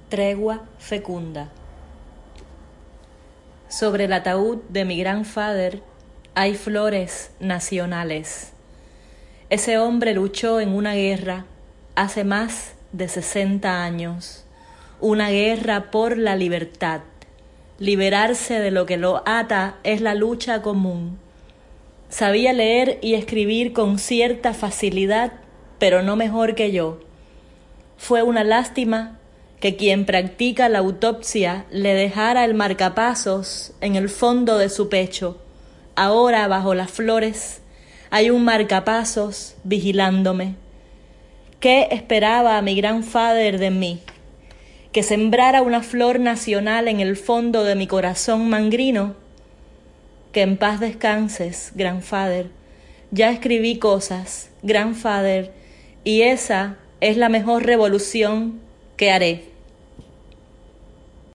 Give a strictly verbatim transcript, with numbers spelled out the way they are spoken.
Tregua fecunda. Sobre el ataúd de mi grandfather hay flores nacionales. Ese hombre luchó en una guerra hace más de sesenta años, una guerra por la libertad. Liberarse de lo que lo ata es la lucha común. Sabía leer y escribir con cierta facilidad, pero no mejor que yo. Fue una lástima que quien practica la autopsia le dejara el marcapasos en el fondo de su pecho. Ahora, bajo las flores, hay un marcapasos vigilándome. ¿Qué esperaba mi grandfather de mí? ¿Que sembrara una flor nacional en el fondo de mi corazón mangrino? Que en paz descanses, grandfather. Ya escribí cosas, grandfather, y esa es la mejor revolución que haré.